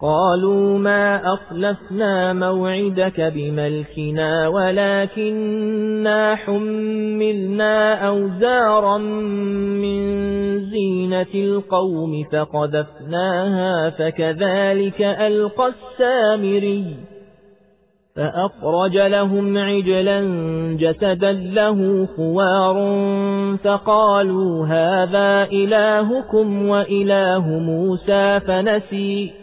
قالوا ما أخلفنا موعدك بملكنا ولكننا حملنا أوزارا من زينة القوم فقذفناها فكذلك ألقى السامري فأخرج لهم عجلا جسدا له خوار فقالوا هذا إلهكم وإله موسى فنسي